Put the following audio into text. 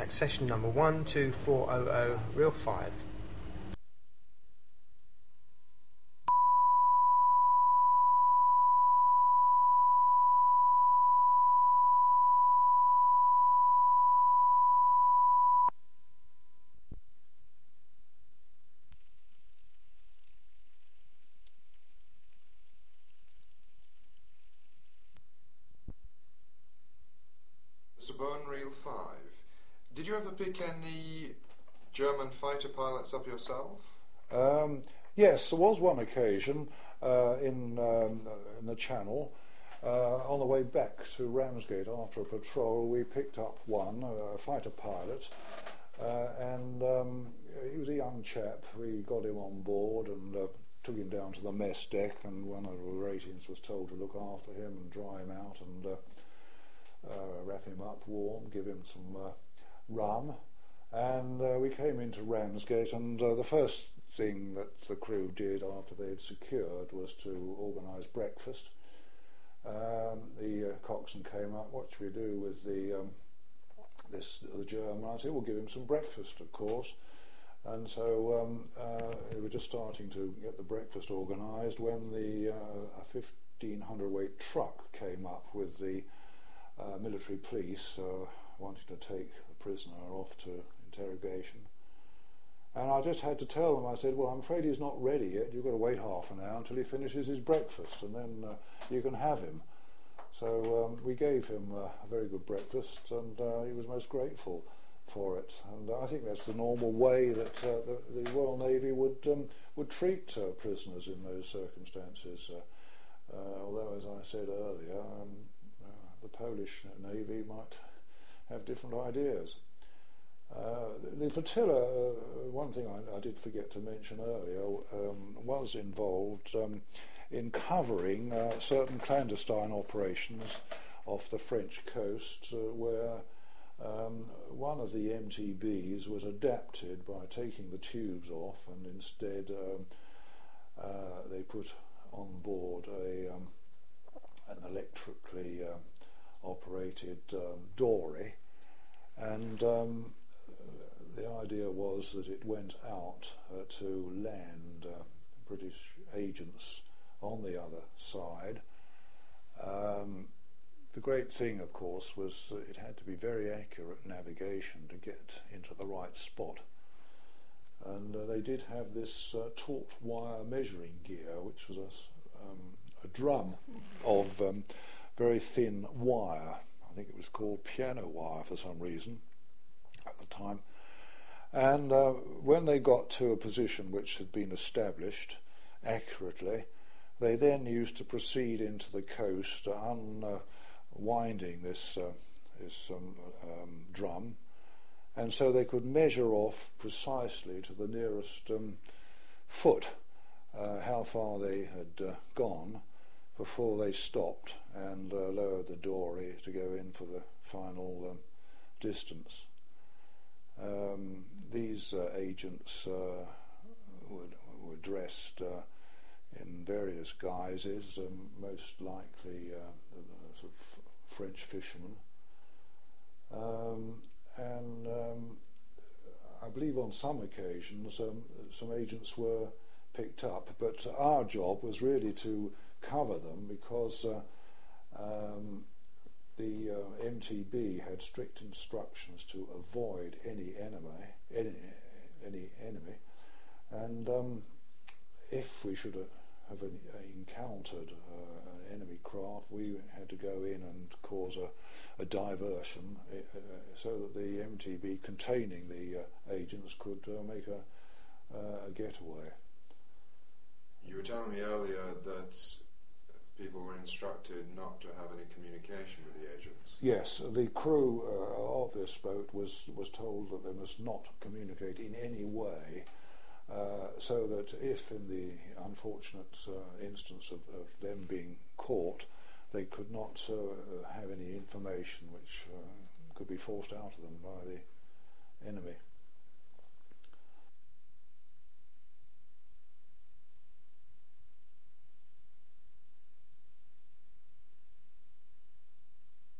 Right, session number 12400, reel 5. Mr. Bowen, reel 5. Did you ever pick any German fighter pilots up yourself? Yes, there was one occasion in the Channel. On the way back to Ramsgate after a patrol, we picked up one, a fighter pilot, and he was a young chap. We got him on board and took him down to the mess deck, and one of the ratings was told to look after him and dry him out and wrap him up warm, give him some rum. And we came into Ramsgate, and the first thing that the crew did after they'd secured was to organise breakfast. The coxswain came up, what should we do with the German? I said, we'll give him some breakfast, of course. And so we were just starting to get the breakfast organised when a 1,500 weight truck came up with the military police wanting to take the prisoner off to interrogation. And I just had to tell them, I said, well, I'm afraid he's not ready yet. You've got to wait half an hour until he finishes his breakfast, and then you can have him. So we gave him a very good breakfast, and he was most grateful for it. And I think that's the normal way that the Royal Navy would treat prisoners in those circumstances. Although, as I said earlier, the Polish Navy might have different ideas. The flotilla, one thing I did forget to mention earlier, was involved in covering certain clandestine operations off the French coast where one of the MTBs was adapted by taking the tubes off, and instead they put on board an electrically operated dory, and the idea was that it went out to land British agents on the other side. The great thing, of course, was that it had to be very accurate navigation to get into the right spot. And they did have this taut wire measuring gear, which was a drum of very thin wire. I think it was called piano wire for some reason at the time. And when they got to a position which had been established accurately, they then used to proceed into the coast, unwinding this drum, and so they could measure off precisely to the nearest foot how far they had gone before they stopped and lowered the dory to go in for the final distance. These agents were dressed in various guises, most likely sort of French fishermen. And I believe on some occasions some agents were picked up, but our job was really to cover them because the MTB had strict instructions to avoid any enemy, and if we should have encountered an enemy craft, we had to go in and cause a diversion so that the MTB containing the agents could make a getaway. You were telling me earlier that people were instructed not to have any communication with the agents. Yes, the crew of this boat was told that they must not communicate in any way, so that if in the unfortunate instance of them being caught, they could not have any information which could be forced out of them by the enemy.